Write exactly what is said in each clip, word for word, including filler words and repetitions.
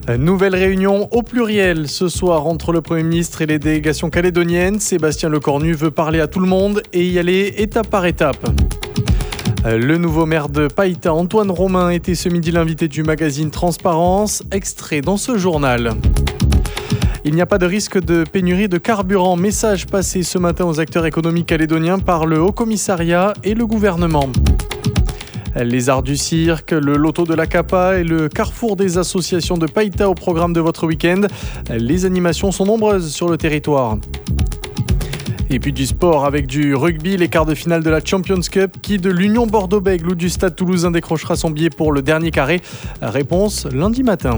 Nouvelle réunion au pluriel ce soir entre le Premier ministre et les délégations calédoniennes. Sébastien Lecornu veut parler à tout le monde et y aller étape par étape. Le nouveau maire de Païta, Antoine Romain, était ce midi l'invité du magazine Transparence. Extrait dans ce journal. Il n'y a pas de risque de pénurie de carburant. Message passé ce matin aux acteurs économiques calédoniens par le Haut-Commissariat et le gouvernement. Les arts du cirque, le loto de la Capa et le carrefour des associations de Païta au programme de votre week-end. Les animations sont nombreuses sur le territoire. Et puis du sport avec du rugby, les quarts de finale de la Champions Cup. Qui de l'Union Bordeaux-Bègles ou du Stade Toulousain décrochera son billet pour le dernier carré? Réponse lundi matin.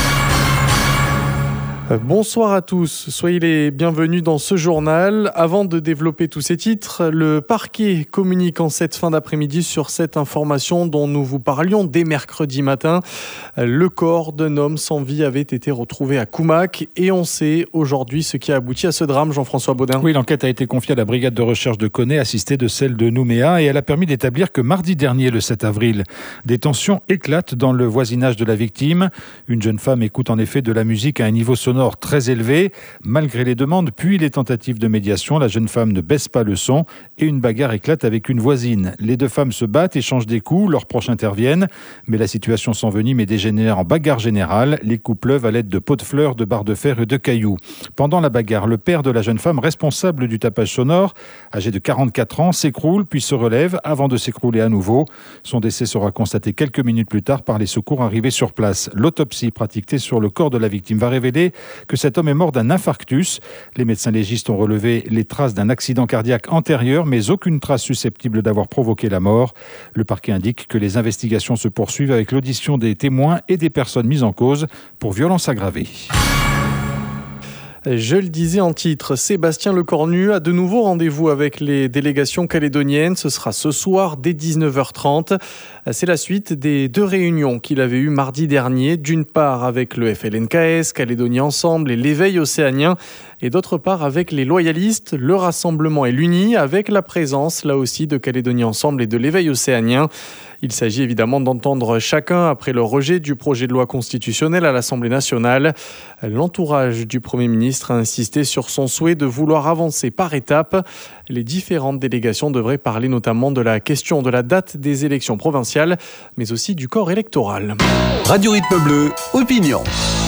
Bonsoir à tous, soyez les bienvenus dans ce journal. Avant de développer tous ces titres, le parquet communique en cette fin d'après-midi sur cette information dont nous vous parlions dès mercredi matin. Le corps d'un homme sans vie avait été retrouvé à Koumak et on sait aujourd'hui ce qui a abouti à ce drame, Jean-François Baudin. Oui, l'enquête a été confiée à la brigade de recherche de Koné, assistée de celle de Nouméa, et elle a permis d'établir que mardi dernier, le sept avril, des tensions éclatent dans le voisinage de la victime. Une jeune femme écoute en effet de la musique à un niveau sonore très élevé. Malgré les demandes puis les tentatives de médiation, la jeune femme ne baisse pas le son et une bagarre éclate avec une voisine. Les deux femmes se battent, échangent des coups, leurs proches interviennent, mais la situation s'envenime et dégénère en bagarre générale. Les coups pleuvent à l'aide de pots de fleurs, de barres de fer et de cailloux. Pendant la bagarre, le père de la jeune femme, responsable du tapage sonore, âgé de quarante-quatre ans, s'écroule puis se relève avant de s'écrouler à nouveau. Son décès sera constaté quelques minutes plus tard par les secours arrivés sur place. L'autopsie pratiquée sur le corps de la victime va révéler que cet homme est mort d'un infarctus. Les médecins légistes ont relevé les traces d'un accident cardiaque antérieur, mais aucune trace susceptible d'avoir provoqué la mort. Le parquet indique que les investigations se poursuivent avec l'audition des témoins et des personnes mises en cause pour violences aggravées. Je le disais en titre, Sébastien Lecornu a de nouveau rendez-vous avec les délégations calédoniennes. Ce sera ce soir dès dix-neuf heures trente. C'est la suite des deux réunions qu'il avait eues mardi dernier. D'une part avec le F L N K S, Calédonie Ensemble et l'Éveil océanien. Et d'autre part avec les loyalistes, le Rassemblement et l'Uni, avec la présence là aussi de Calédonie Ensemble et de l'Éveil océanien. Il s'agit évidemment d'entendre chacun après le rejet du projet de loi constitutionnelle à l'Assemblée nationale. L'entourage du Premier ministre a insisté sur son souhait de vouloir avancer par étapes. Les différentes délégations devraient parler notamment de la question de la date des élections provinciales, mais aussi du corps électoral. Radio Rythme Bleu, opinion.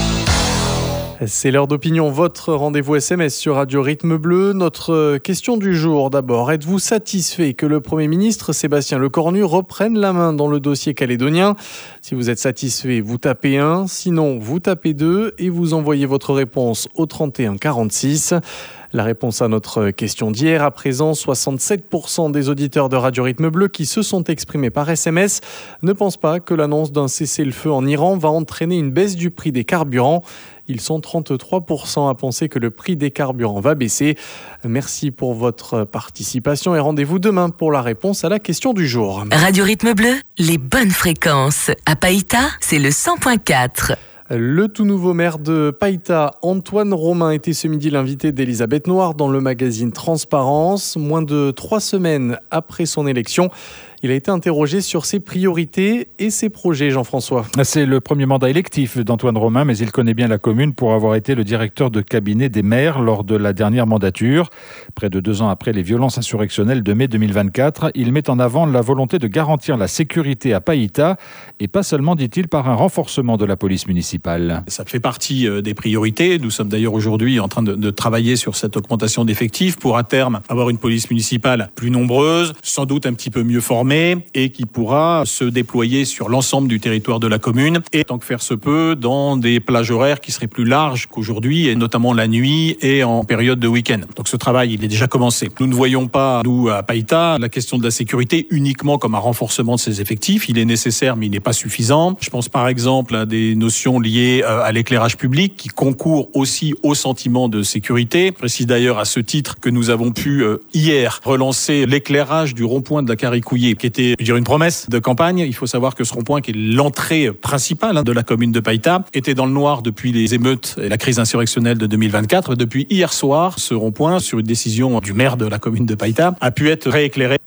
C'est l'heure d'opinion, votre rendez-vous S M S sur Radio Rythme Bleu. Notre question du jour d'abord. Êtes-vous satisfait que le Premier ministre Sébastien Lecornu reprenne la main dans le dossier calédonien? Si vous êtes satisfait, vous tapez un. Sinon, vous tapez deux et vous envoyez votre réponse au trente et un quarante-six. La réponse à notre question d'hier. À présent, soixante-sept pour cent des auditeurs de Radio Rythme Bleu qui se sont exprimés par S M S ne pensent pas que l'annonce d'un cessez-le-feu en Iran va entraîner une baisse du prix des carburants. Ils sont trente-trois pour cent à penser que le prix des carburants va baisser. Merci pour votre participation et rendez-vous demain pour la réponse à la question du jour. Radio Rythme Bleu, les bonnes fréquences. À Païta, c'est le cent point quatre. Le tout nouveau maire de Païta, Antoine Romain, était ce midi l'invité d'Elisabeth Noir dans le magazine Transparence. Moins de trois semaines après son élection, il a été interrogé sur ses priorités et ses projets, Jean-François. C'est le premier mandat électif d'Antoine Romain, mais il connaît bien la commune pour avoir été le directeur de cabinet des maires lors de la dernière mandature. Près de deux ans après les violences insurrectionnelles de mai deux mille vingt-quatre, il met en avant la volonté de garantir la sécurité à Païta, et pas seulement, dit-il, par un renforcement de la police municipale. Ça fait partie des priorités. Nous sommes d'ailleurs aujourd'hui en train de, de travailler sur cette augmentation d'effectifs pour à terme avoir une police municipale plus nombreuse, sans doute un petit peu mieux formée, et qui pourra se déployer sur l'ensemble du territoire de la commune et tant que faire se peut dans des plages horaires qui seraient plus larges qu'aujourd'hui et notamment la nuit et en période de week-end. Donc ce travail, il est déjà commencé. Nous ne voyons pas, nous à Païta, la question de la sécurité uniquement comme un renforcement de ses effectifs. Il est nécessaire mais il n'est pas suffisant. Je pense par exemple à des notions liées à l'éclairage public qui concourent aussi au sentiment de sécurité. Je précise d'ailleurs à ce titre que nous avons pu hier relancer l'éclairage du rond-point de la Caricouillée qui était, je dirais, une promesse de campagne. Il faut savoir que ce rond-point, qui est l'entrée principale hein, de la commune de Païta, était dans le noir depuis les émeutes et la crise insurrectionnelle de deux mille vingt-quatre. Depuis hier soir, ce rond-point, sur une décision du maire de la commune de Païta, a pu être rééclairé.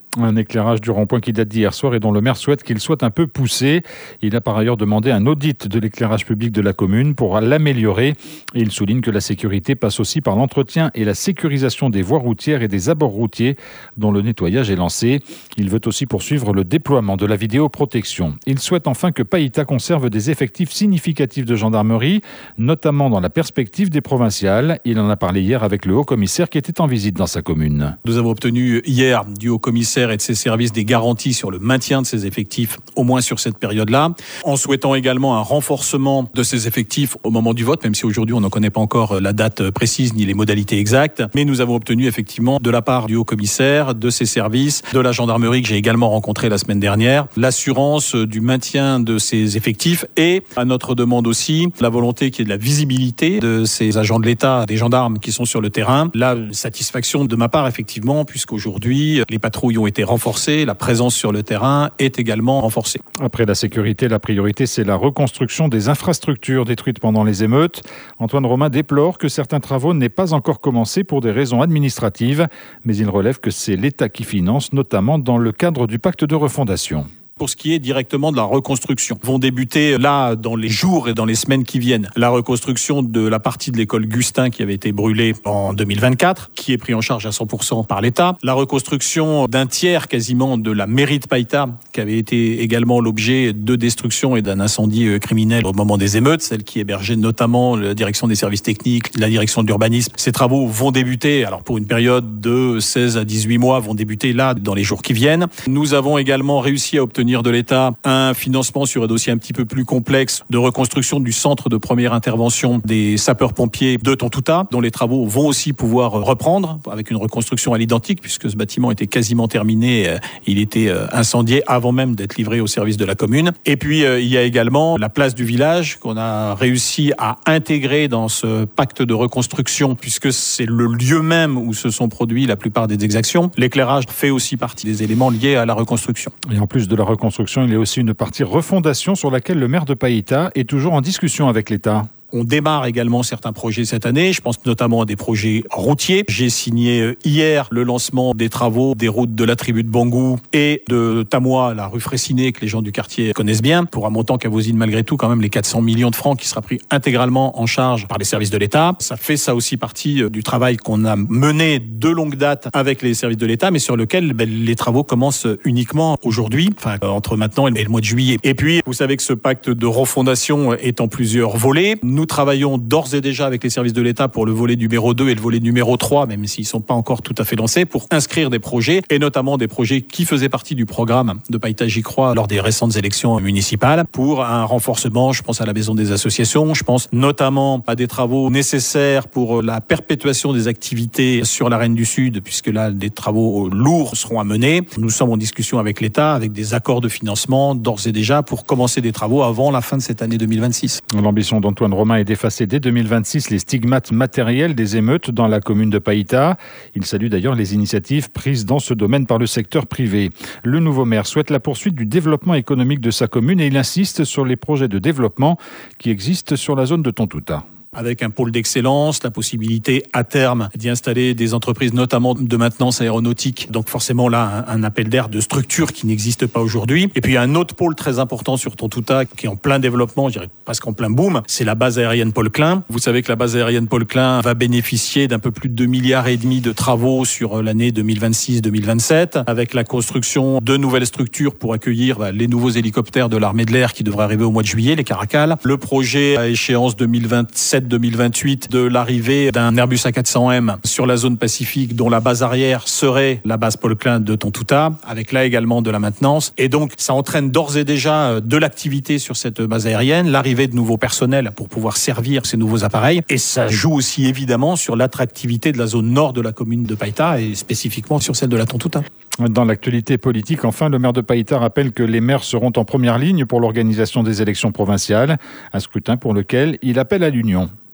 Un éclairage du rond-point qui date d'hier soir et dont le maire souhaite qu'il soit un peu poussé. Il a par ailleurs demandé un audit de l'éclairage public de la commune pour l'améliorer. Et il souligne que la sécurité passe aussi par l'entretien et la sécurisation des voies routières et des abords routiers dont le nettoyage est lancé. Il veut aussi poursuivre le déploiement de la vidéoprotection. Il souhaite enfin que Païta conserve des effectifs significatifs de gendarmerie, notamment dans la perspective des provinciales. Il en a parlé hier avec le haut-commissaire qui était en visite dans sa commune. Nous avons obtenu hier du haut-commissaire et de ses services des garanties sur le maintien de ses effectifs, au moins sur cette période-là, en souhaitant également un renforcement de ses effectifs au moment du vote, même si aujourd'hui on n'en connaît pas encore la date précise ni les modalités exactes. Mais nous avons obtenu effectivement de la part du haut-commissaire, de ses services, de la gendarmerie que j'ai également rencontré la semaine dernière, l'assurance du maintien de ses effectifs et, à notre demande aussi, la volonté qu'il y ait de la visibilité de ces agents de l'État, des gendarmes qui sont sur le terrain. La satisfaction de ma part, effectivement, puisqu'aujourd'hui, les patrouilles ont été renforcées, la présence sur le terrain est également renforcée. Après la sécurité, la priorité, c'est la reconstruction des infrastructures détruites pendant les émeutes. Antoine Romain déplore que certains travaux n'aient pas encore commencé pour des raisons administratives, mais il relève que c'est l'État qui finance, notamment dans le cadre du pacte de refondation. Pour ce qui est directement de la reconstruction, vont débuter là dans les jours et dans les semaines qui viennent la reconstruction de la partie de l'école Gustin qui avait été brûlée en deux mille vingt-quatre, qui est pris en charge à cent pour cent par l'État. La reconstruction d'un tiers quasiment de la mairie de Païta, qui avait été également l'objet de destruction et d'un incendie criminel au moment des émeutes, celle qui hébergeait notamment la direction des services techniques, la direction de l'urbanisme. Ces travaux vont débuter, alors pour une période de seize à dix-huit mois, vont débuter là dans les jours qui viennent. Nous avons également réussi à obtenir de l'État un financement sur un dossier un petit peu plus complexe de reconstruction du centre de première intervention des sapeurs-pompiers de Tontouta, dont les travaux vont aussi pouvoir reprendre avec une reconstruction à l'identique puisque ce bâtiment était quasiment terminé, il était incendié avant même d'être livré au service de la commune. Et puis il y a également la place du village qu'on a réussi à intégrer dans ce pacte de reconstruction puisque c'est le lieu même où se sont produits la plupart des exactions. L'éclairage fait aussi partie des éléments liés à la reconstruction. Et en plus de la reconstruction, il y a aussi une partie refondation sur laquelle le maire de Païta est toujours en discussion avec l'État. On démarre également certains projets cette année. Je pense notamment à des projets routiers. J'ai signé hier le lancement des travaux des routes de la tribu de Bangou et de Tamois, la rue Fraissinet, que les gens du quartier connaissent bien, pour un montant qui avoisine malgré tout quand même les quatre cents millions de francs qui sera pris intégralement en charge par les services de l'État. Ça fait ça aussi partie du travail qu'on a mené de longue date avec les services de l'État, mais sur lequel ben, les travaux commencent uniquement aujourd'hui, enfin entre maintenant et le mois de juillet. Et puis, vous savez que ce pacte de refondation est en plusieurs volets. Nous travaillons d'ores et déjà avec les services de l'État pour le volet numéro deux et le volet numéro trois, même s'ils ne sont pas encore tout à fait lancés, pour inscrire des projets, et notamment des projets qui faisaient partie du programme de Païta J'y crois lors des récentes élections municipales, pour un renforcement, je pense à la maison des associations, je pense notamment à des travaux nécessaires pour la perpétuation des activités sur la Reine du Sud, puisque là, des travaux lourds seront à mener. Nous sommes en discussion avec l'État, avec des accords de financement d'ores et déjà pour commencer des travaux avant la fin de cette année deux mille vingt-six. L'ambition d'Antoine Romain est d'effacer dès deux mille vingt-six les stigmates matériels des émeutes dans la commune de Païta. Il salue d'ailleurs les initiatives prises dans ce domaine par le secteur privé. Le nouveau maire souhaite la poursuite du développement économique de sa commune et il insiste sur les projets de développement qui existent sur la zone de Tontouta. Avec un pôle d'excellence, la possibilité à terme d'y installer des entreprises, notamment de maintenance aéronautique. Donc forcément là, un, un appel d'air de structure qui n'existe pas aujourd'hui. Et puis il y a un autre pôle très important sur Tontouta qui est en plein développement, je dirais presque en plein boom, c'est la base aérienne Paul Klein. Vous savez que la base aérienne Paul Klein va bénéficier d'un peu plus de deux milliards et demi de travaux sur l'année deux mille vingt-six deux mille vingt-sept, avec la construction de nouvelles structures pour accueillir bah, les nouveaux hélicoptères de l'armée de l'air qui devraient arriver au mois de juillet, les Caracal. Le projet à échéance deux mille vingt-sept deux mille vingt-huit de l'arrivée d'un Airbus A quatre cents M sur la zone Pacifique dont la base arrière serait la base Paul Klein de Tontouta, avec là également de la maintenance. Et donc ça entraîne d'ores et déjà de l'activité sur cette base aérienne, l'arrivée de nouveaux personnels pour pouvoir servir ces nouveaux appareils. Et ça joue aussi évidemment sur l'attractivité de la zone nord de la commune de Païta et spécifiquement sur celle de la Tontouta. Dans l'actualité politique, enfin, le maire de Païta rappelle que les maires seront en première ligne pour l'organisation des élections provinciales, un scrutin pour lequel il appelle à l'union.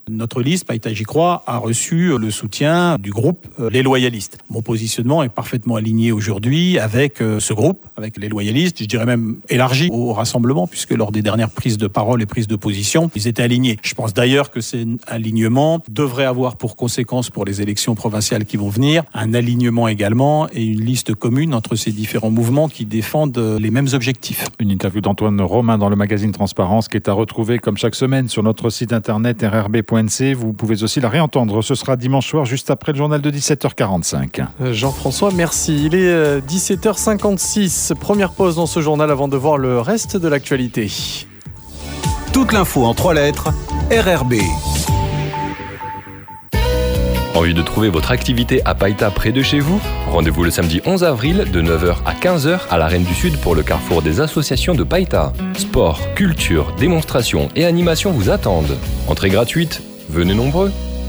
Notre liste, Païta J'y crois, a reçu le soutien du groupe euh, Les Loyalistes. Mon positionnement est parfaitement aligné aujourd'hui avec euh, ce groupe, avec les loyalistes, je dirais même élargi au rassemblement, puisque lors des dernières prises de parole et prises de position, ils étaient alignés. Je pense d'ailleurs que cet alignement devrait avoir pour conséquence pour les élections provinciales qui vont venir, un alignement également et une liste commune entre ces différents mouvements qui défendent les mêmes objectifs. Une interview d'Antoine Romain dans le magazine Transparence qui est à retrouver comme chaque semaine sur notre site internet r r b point n c. Vous pouvez aussi la réentendre. Ce sera dimanche soir juste après le journal de dix-sept heures quarante-cinq. Jean-François, merci. Il est dix-sept heures cinquante-six. Première pause dans ce journal avant de voir le reste de l'actualité. Toute l'info en trois lettres, R R B. Envie de trouver votre activité à Païta près de chez vous ? Rendez-vous le samedi onze avril de neuf heures à quinze heures à l'Arène du Sud pour le carrefour des associations de Païta. Sport, culture, démonstration et animation vous attendent. Entrée gratuite, venez nombreux.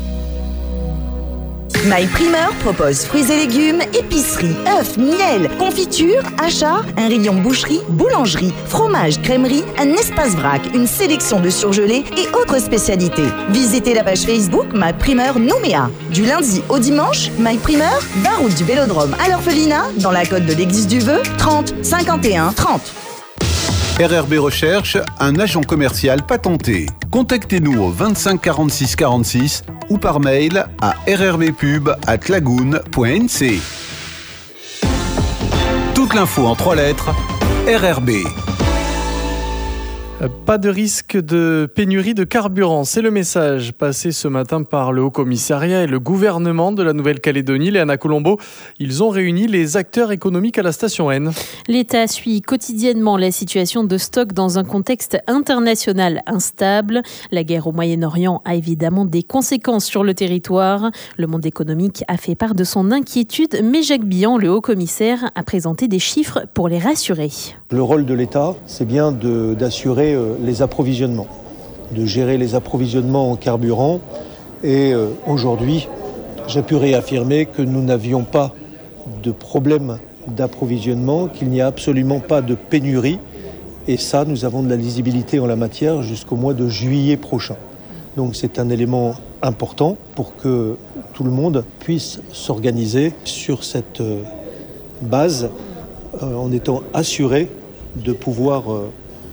My Primeur propose fruits et légumes, épicerie, œufs, miel, confiture, achats, un rayon boucherie, boulangerie, fromage, crèmerie, un espace vrac, une sélection de surgelés et autres spécialités. Visitez la page Facebook My Primeur Nouméa. Du lundi au dimanche, My Primeur, vingt route du Vélodrome à l'Orphelinat, dans la côte de l'Église du Vœu, trente cinquante et un trente. R R B recherche un agent commercial patenté. Contactez-nous au vingt-cinq quarante-six quarante-six ou par mail à rrbpub arobase lagoon point n c. Toute l'info en trois lettres, R R B. Pas de risque de pénurie de carburant. C'est le message passé ce matin par le Haut-Commissariat et le gouvernement de la Nouvelle-Calédonie. Léana Colombo, ils ont réuni les acteurs économiques à la station N. L'État suit quotidiennement la situation de stock dans un contexte international instable. La guerre au Moyen-Orient a évidemment des conséquences sur le territoire. Le monde économique a fait part de son inquiétude, mais Jacques Billan, le Haut-Commissaire, a présenté des chiffres pour les rassurer. Le rôle de l'État, c'est bien de, d'assurer euh, les approvisionnements, de gérer les approvisionnements en carburant. Et euh, aujourd'hui, j'ai pu réaffirmer que nous n'avions pas de problème d'approvisionnement, qu'il n'y a absolument pas de pénurie. Et ça, nous avons de la lisibilité en la matière jusqu'au mois de juillet prochain. Donc c'est un élément important pour que tout le monde puisse s'organiser sur cette euh, base euh, en étant assuré de pouvoir euh,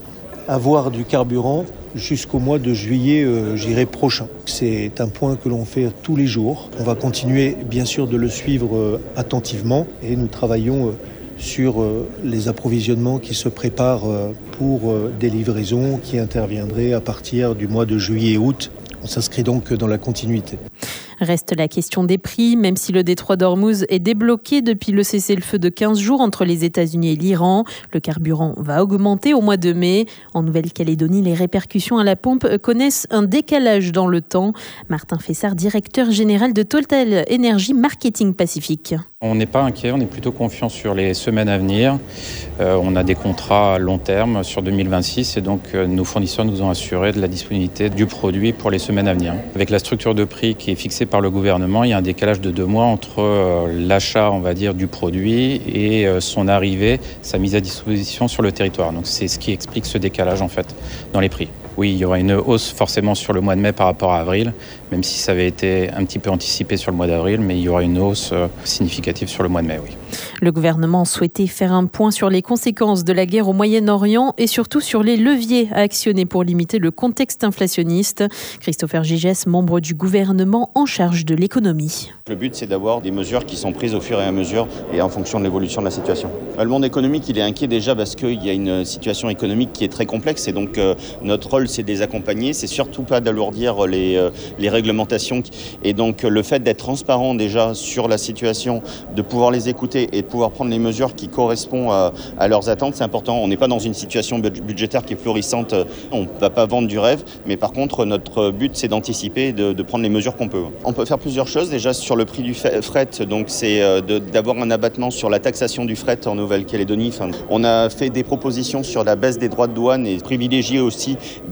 avoir du carburant jusqu'au mois de juillet, euh, j'irai prochain. C'est un point que l'on fait tous les jours. On va continuer bien sûr de le suivre euh, attentivement et nous travaillons euh, sur euh, les approvisionnements qui se préparent euh, pour euh, des livraisons qui interviendraient à partir du mois de juillet-août. On s'inscrit donc dans la continuité. Reste la question des prix, même si le détroit d'Ormuz est débloqué depuis le cessez-le-feu de quinze jours entre les États-Unis et l'Iran. Le carburant va augmenter au mois de mai. En Nouvelle-Calédonie, les répercussions à la pompe connaissent un décalage dans le temps. Martin Fessard, directeur général de Total Energy Marketing Pacifique. On n'est pas inquiet, on est plutôt confiant sur les semaines à venir. Euh, on a des contrats à long terme sur deux mille vingt-six et donc euh, nos fournisseurs nous ont assuré de la disponibilité du produit pour les semaines à venir. Avec la structure de prix qui est fixée par le gouvernement, il y a un décalage de deux mois entre euh, l'achat, on va dire, du produit et euh, son arrivée, sa mise à disposition sur le territoire. Donc c'est ce qui explique ce décalage en fait dans les prix. Oui, il y aura une hausse forcément sur le mois de mai par rapport à avril, même si ça avait été un petit peu anticipé sur le mois d'avril, mais il y aura une hausse significative sur le mois de mai, oui. Le gouvernement souhaitait faire un point sur les conséquences de la guerre au Moyen-Orient et surtout sur les leviers à actionner pour limiter le contexte inflationniste. Christopher Gigès, membre du gouvernement en charge de l'économie. Le but, c'est d'avoir des mesures qui sont prises au fur et à mesure et en fonction de l'évolution de la situation. Le monde économique, il est inquiet déjà parce qu'il y a une situation économique qui est très complexe et donc euh, notre rôle, c'est de les accompagner. C'est surtout pas d'alourdir les, euh, les réglementations. Et donc le fait d'être transparent déjà sur la situation, de pouvoir les écouter et de pouvoir prendre les mesures qui correspondent à, à leurs attentes, c'est important. On n'est pas dans une situation budgétaire qui est florissante. On ne va pas vendre du rêve, mais par contre, notre but, c'est d'anticiper et de, de prendre les mesures qu'on peut. On peut faire plusieurs choses. Déjà, sur le prix du fret, donc c'est de, d'avoir un abattement sur la taxation du fret en Nouvelle-Calédonie. Enfin, on a fait des propositions sur la baisse des droits de douane et privilégier aussi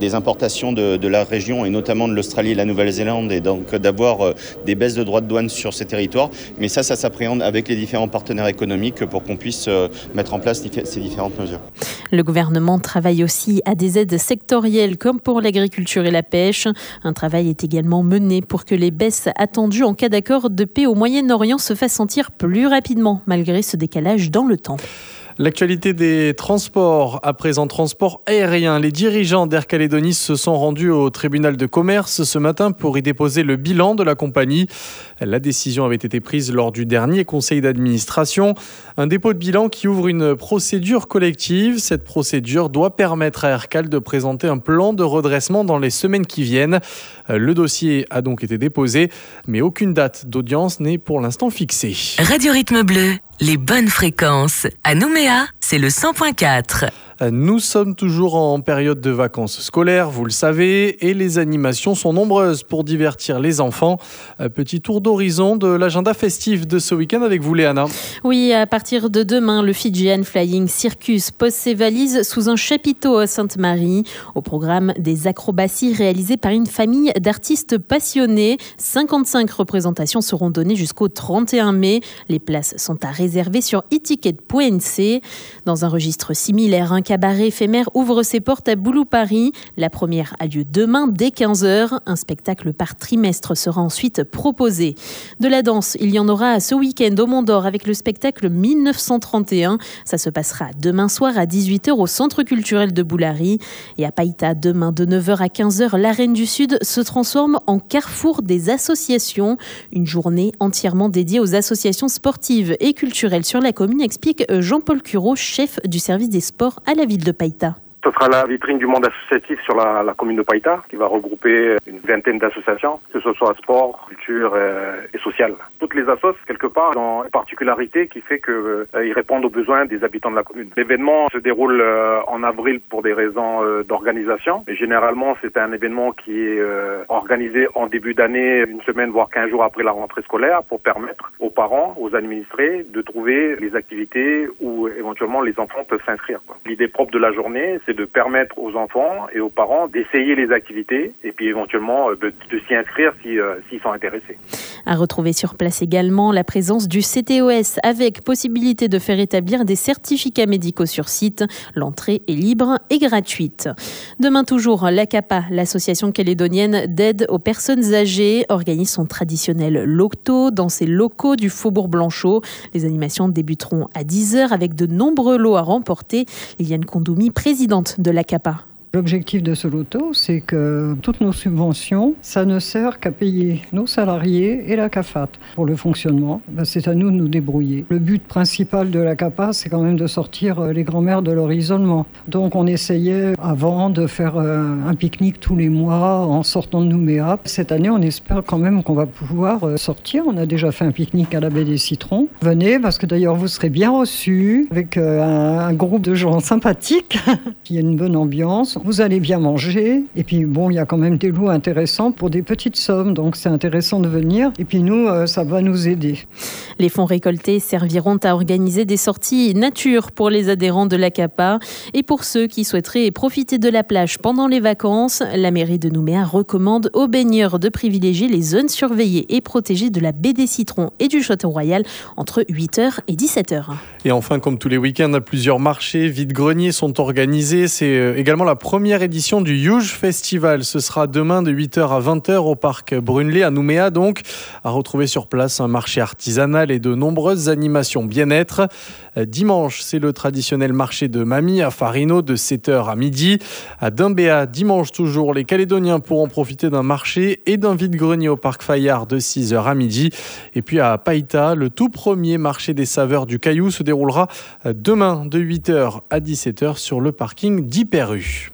des importations de, de la région et notamment de l'Australie et de la Nouvelle-Zélande, et donc d'avoir euh, des baisses de droits de douane sur ces territoires. Mais ça, ça s'appréhende avec les différents partenaires économiques pour qu'on puisse euh, mettre en place dif- ces différentes mesures. Le gouvernement travaille aussi à des aides sectorielles comme pour l'agriculture et la pêche. Un travail est également mené pour que les baisses attendues en cas d'accord de paix au Moyen-Orient se fassent sentir plus rapidement, malgré ce décalage dans le temps. L'actualité des transports. À présent, transport aérien. Les dirigeants d'Air Calédonie se sont rendus au tribunal de commerce ce matin pour y déposer le bilan de la compagnie. La décision avait été prise lors du dernier conseil d'administration. Un dépôt de bilan qui ouvre une procédure collective. Cette procédure doit permettre à Aircal de présenter un plan de redressement dans les semaines qui viennent. Le dossier a donc été déposé, mais aucune date d'audience n'est pour l'instant fixée. Radio Rythme Bleu, les bonnes fréquences. À Nouméa, c'est le cent point quatre. Nous sommes toujours en période de vacances scolaires, vous le savez, et les animations sont nombreuses pour divertir les enfants. Petit tour d'horizon de l'agenda festif de ce week-end avec vous, Léana. Oui, à partir de demain, le Fijian Flying Circus pose ses valises sous un chapiteau à Sainte-Marie. Au programme, des acrobaties réalisées par une famille d'artistes passionnés. cinquante-cinq représentations seront données jusqu'au trente et un mai. Les places sont à réserver sur e ticket point n c. Dans un registre similaire, un cabaret éphémère ouvre ses portes à Boulou Paris. La première a lieu demain dès quinze heures. Un spectacle par trimestre sera ensuite proposé. De la danse, il y en aura ce week-end au Mont d'Or avec le spectacle mille neuf cent trente et un. Ça se passera demain soir à dix-huit heures au Centre culturel de Boulari. Et à Païta, demain de neuf heures à quinze heures, l'Arène du Sud se transforme en carrefour des associations. Une journée entièrement dédiée aux associations sportives et culturelles sur la commune, explique Jean-Paul Cureau, chef du service des sports à la ville de Païta. Ce sera la vitrine du monde associatif sur la, la commune de Païta, qui va regrouper une vingtaine d'associations, que ce soit sport, culture euh, et social. Toutes les assos, quelque part, ont une particularité qui fait qu'ils euh, répondent aux besoins des habitants de la commune. L'événement se déroule euh, en avril pour des raisons euh, d'organisation. Et généralement, c'est un événement qui est euh, organisé en début d'année, une semaine, voire quinze jours après la rentrée scolaire, pour permettre aux parents, aux administrés, de trouver les activités où éventuellement les enfants peuvent s'inscrire, quoi. L'idée propre de la journée, c'est de permettre aux enfants et aux parents d'essayer les activités et puis éventuellement de, de s'y inscrire si, euh, s'ils sont intéressés. À retrouver sur place également la présence du C T O S avec possibilité de faire établir des certificats médicaux sur site. L'entrée est libre et gratuite. Demain toujours, l'A C A P A, l'association calédonienne d'aide aux personnes âgées, organise son traditionnel loto dans ses locaux du Faubourg Blanchot. Les animations débuteront à dix heures avec de nombreux lots à remporter. Liliane Kondoumi, présidente de l'A C A P A. L'objectif de ce loto, c'est que toutes nos subventions, ça ne sert qu'à payer nos salariés et la C A F A T. Pour le fonctionnement, ben c'est à nous de nous débrouiller. Le but principal de la C A P A, c'est quand même de sortir les grands-mères de leur isolement. Donc on essayait avant de faire un pique-nique tous les mois en sortant de Nouméa. Cette année, on espère quand même qu'on va pouvoir sortir. On a déjà fait un pique-nique à la baie des Citrons. Venez, parce que d'ailleurs vous serez bien reçus avec un, un groupe de gens sympathiques, qui a une bonne ambiance. Vous allez bien manger, et puis bon, il y a quand même des lots intéressants pour des petites sommes, donc c'est intéressant de venir, et puis nous, euh, ça va nous aider. Les fonds récoltés serviront à organiser des sorties nature pour les adhérents de l'A C A P A, et pour ceux qui souhaiteraient profiter de la plage pendant les vacances, la mairie de Nouméa recommande aux baigneurs de privilégier les zones surveillées et protégées de la baie des Citrons et du Château Royal entre huit heures et dix-sept heures. Et enfin, comme tous les week-ends, plusieurs marchés vide-greniers sont organisés. C'est également la première édition du Huge Festival. Ce sera demain de huit heures à vingt heures au parc Brunelay à Nouméa. Donc, à retrouver sur place un marché artisanal et de nombreuses animations bien-être. Dimanche, c'est le traditionnel marché de Mamie à Farino de sept heures à midi. À Dimbéa, dimanche toujours, les Calédoniens pourront profiter d'un marché et d'un vide-grenier au parc Fayard de six heures à midi. Et puis à Païta, le tout premier marché des saveurs du Caillou se déroulera demain de huit heures à dix-sept heures sur le parking d'Hyper-U.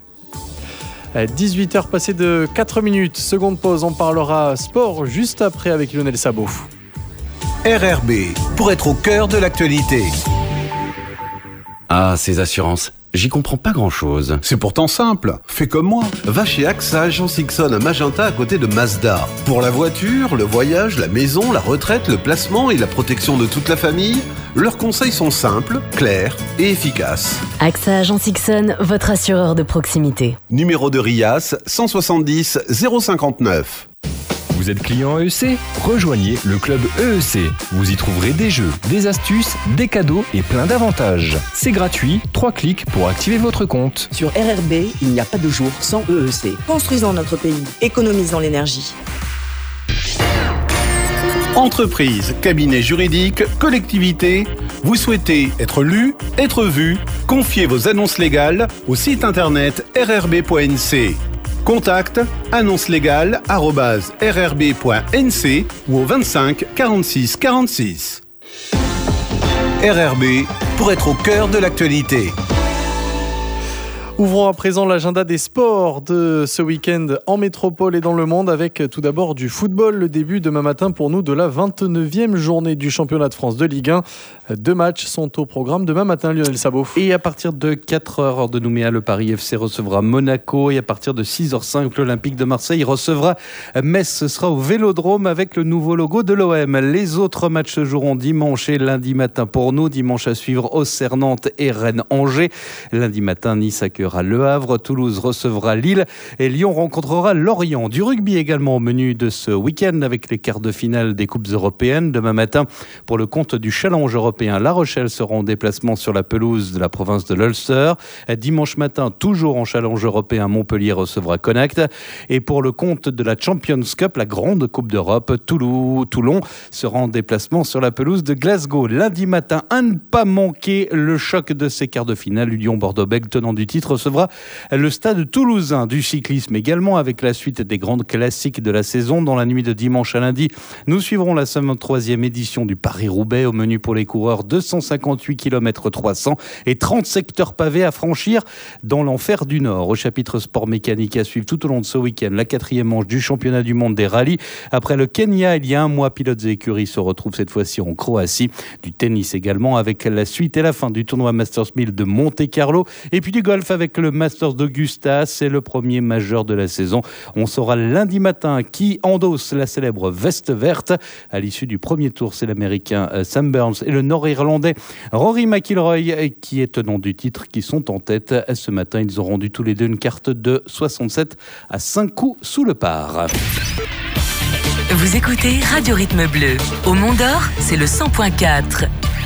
dix-huit heures passées de quatre minutes. Seconde pause, on parlera sport juste après avec Lionel Sabot. R R B, pour être au cœur de l'actualité. Ah, ces assurances. j'y comprends pas grand-chose. C'est pourtant simple. Fais comme moi. Va chez AXA Agence Ixon à Magenta à côté de Mazda. Pour la voiture, le voyage, la maison, la retraite, le placement et la protection de toute la famille, leurs conseils sont simples, clairs et efficaces. AXA Agence Ixon, votre assureur de proximité. Numéro de RIAS cent soixante-dix zéro cinquante-neuf. Vous êtes client E E C ? Rejoignez le club E E C. Vous y trouverez des jeux, des astuces, des cadeaux et plein d'avantages. C'est gratuit, trois clics pour activer votre compte. Sur R R B, il n'y a pas de jour sans E E C. Construisons notre pays, économisons l'énergie. Entreprise, cabinet juridique, collectivité, vous souhaitez être lu, être vu, confiez vos annonces légales au site internet r r b point n c. Contact annonce légale arobase r r b point n c ou au vingt-cinq quarante-six quarante-six. R R B pour être au cœur de l'actualité. Ouvrons à présent l'agenda des sports de ce week-end en métropole et dans le monde avec tout d'abord du football. Le début demain matin pour nous de la vingt-neuvième journée du championnat de France de Ligue un. Deux matchs sont au programme demain matin, Lionel Sabot. Et à partir de quatre heures heure de Nouméa, le Paris F C recevra Monaco. Et à partir de six heures cinq, l'Olympique de Marseille recevra Metz. Ce sera au Vélodrome avec le nouveau logo de l'O M. Les autres matchs se joueront dimanche et lundi matin pour nous. Dimanche à suivre, Auxerre, Nantes et Rennes-Angers. Lundi matin, Nice accueillera Le Havre, Toulouse recevra Lille et Lyon rencontrera Lorient. Du rugby également au menu de ce week-end avec les quarts de finale des Coupes européennes. Demain matin, pour le compte du Challenge européen, La Rochelle sera en déplacement sur la pelouse de la province de l'Ulster. Dimanche matin, toujours en Challenge européen, Montpellier recevra Connacht. Et pour le compte de la Champions Cup, la grande Coupe d'Europe, Toulon, Toulon sera en déplacement sur la pelouse de Glasgow. Lundi matin, à ne pas manquer le choc de ces quarts de finale. Lyon-Bordeaux-Bègles, tenant du titre, recevra le stade toulousain. Du cyclisme également avec la suite des grandes classiques de la saison. Dans la nuit de dimanche à lundi, nous suivrons la cinquante-troisième édition du Paris-Roubaix. Au menu pour les coureurs, deux cent cinquante-huit kilomètres trois cents et trente secteurs pavés à franchir dans l'enfer du Nord. Au chapitre sport mécanique à suivre tout au long de ce week-end, la quatrième manche du championnat du monde des rallyes. Après le Kenya, il y a un mois, pilotes et écuries se retrouvent cette fois-ci en Croatie. Du tennis également avec la suite et la fin du tournoi Masters mille de Monte-Carlo. Et puis du golf avec le Masters d'Augusta. C'est le premier majeur de la saison. On saura lundi matin qui endosse la célèbre veste verte. À l'issue du premier tour, c'est l'Américain Sam Burns et le Nord-Irlandais Rory McIlroy qui est tenant du titre qui sont en tête. Ce matin, ils ont rendu tous les deux une carte de soixante-sept à cinq coups sous le par. Vous écoutez Radio Rythme Bleu. Au Mont d'Or, c'est le cent point quatre.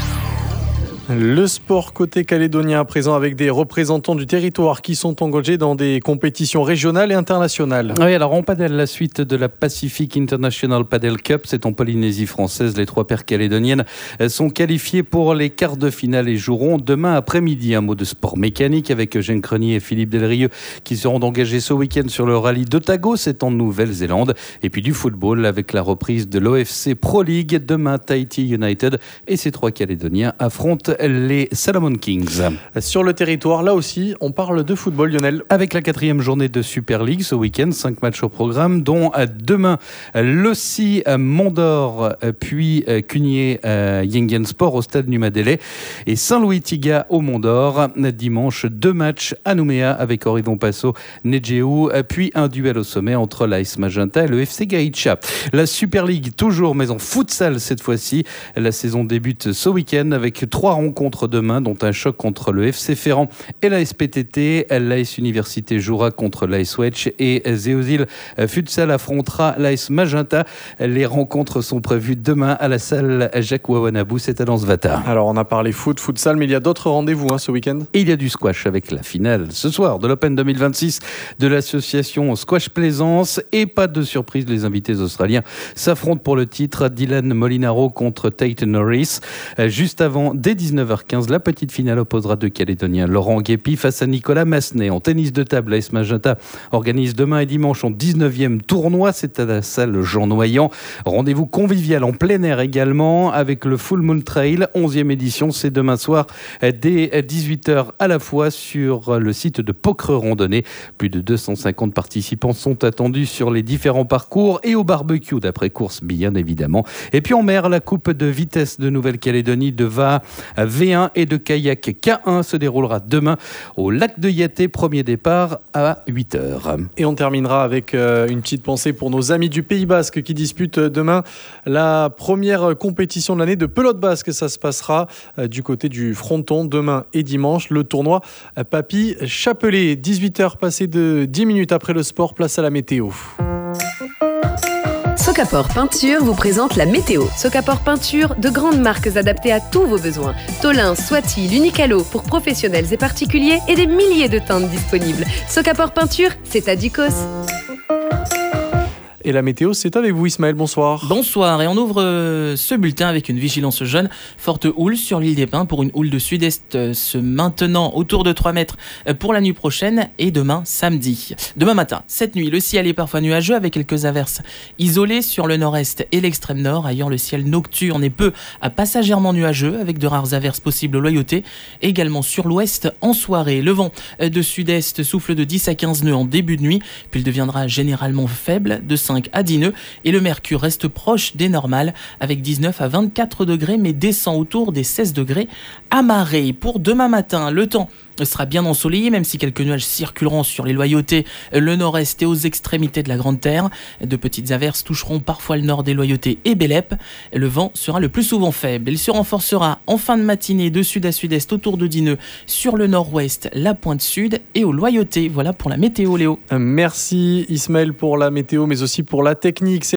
Le sport côté calédonien à présent avec des représentants du territoire qui sont engagés dans des compétitions régionales et internationales. Oui, alors en padel, la suite de la Pacific International Padel Cup, c'est en Polynésie française. Les trois paires calédoniennes sont qualifiées pour les quarts de finale et joueront demain après-midi. Un mot de sport mécanique avec Eugène Crenier et Philippe Delrieux qui seront engagés ce week-end sur le rallye d'Otago, c'est en Nouvelle-Zélande. Et puis du football avec la reprise de l'O F C Pro League. Demain, Tahiti United et ces trois calédoniens affrontent les Salomon Kings. Sur le territoire, là aussi, on parle de football, Lionel. Avec la quatrième journée de Super League ce week-end, cinq matchs au programme, dont demain, Lossi, Mont-d'Or, puis Cugnier, Yengen Sport au stade Numadélé et Saint-Louis-Tiga au Mont-d'Or. Dimanche, deux matchs à Nouméa avec Orivon Passo, Nedjéou, puis un duel au sommet entre l'A S Magenta et le F C Gaïcha. La Super League, toujours, mais en futsal cette fois-ci. La saison débute ce week-end avec trois rencontres demain, dont un choc contre le F C Ferrand et la S P T T. L'A S Université jouera contre l'A S Wedge et Zéosil Futsal affrontera l'A S Magenta. Les rencontres sont prévues demain à la salle Jacques Wawanabou, c'est à Lansvata. Alors on a parlé foot, futsal, mais il y a d'autres rendez-vous hein, ce week-end. Et il y a du squash avec la finale ce soir de l'Open deux mille vingt-six de l'association Squash Plaisance. Et pas de surprise, les invités australiens s'affrontent pour le titre. Dylan Molinaro contre Tate Norris. Juste avant, dès dix-neuf heures quinze, la petite finale opposera deux Calédoniens. Laurent Guépi face à Nicolas Massenet. En tennis de table, l'A S Magenta organise demain et dimanche son dix-neuvième tournoi. C'est à la salle Jean Noyant. Rendez-vous convivial en plein air également avec le Full Moon Trail. onzième édition, c'est demain soir dès dix-huit heures à la fois sur le site de Pocre Randonnée. Plus de deux cent cinquante participants sont attendus sur les différents parcours et au barbecue d'après course bien évidemment. Et puis en mer, la coupe de vitesse de Nouvelle-Calédonie devra V un et de kayak K un se déroulera demain au lac de Yaté. Premier départ à huit heures. Et on terminera avec une petite pensée pour nos amis du Pays Basque qui disputent demain la première compétition de l'année de pelote basque. Ça se passera du côté du fronton demain et dimanche. Le tournoi Papy Chapelet. dix-huit heures passées de dix minutes après le sport. Place à la météo. Socapor Peinture vous présente la météo. Socapor Peinture, de grandes marques adaptées à tous vos besoins. Tolin, Swati, l'Unicalo pour professionnels et particuliers et des milliers de teintes disponibles. Socapor Peinture, c'est à Ducos. Et la météo, c'est avec vous Ismaël, bonsoir. Bonsoir, et on ouvre euh, ce bulletin avec une vigilance jaune. Forte houle sur l'île des Pins pour une houle de sud-est euh, se maintenant autour de trois mètres euh, pour la nuit prochaine et demain samedi. Demain matin, cette nuit, le ciel est parfois nuageux avec quelques averses isolées sur le nord-est et l'extrême nord. Ailleurs, le ciel nocturne est peu à passagèrement nuageux avec de rares averses possibles loyauté. Également sur l'ouest en soirée. Le vent euh, de sud-est souffle de dix à quinze nœuds en début de nuit, puis il deviendra généralement faible de cinq à dix nœuds et le mercure reste proche des normales avec dix-neuf à vingt-quatre degrés mais descend autour des seize degrés à marée. Pour demain matin, le temps sera bien ensoleillé même si quelques nuages circuleront sur les loyautés, le nord-est et aux extrémités de la Grande Terre. De petites averses toucheront parfois le nord des loyautés et Bélep. Le vent sera le plus souvent faible. Il se renforcera en fin de matinée de sud à sud-est autour de dix nœuds sur le nord-ouest, la pointe sud et aux loyautés. Voilà pour la météo, Léo. Merci Ismaël pour la météo mais aussi pour la technique.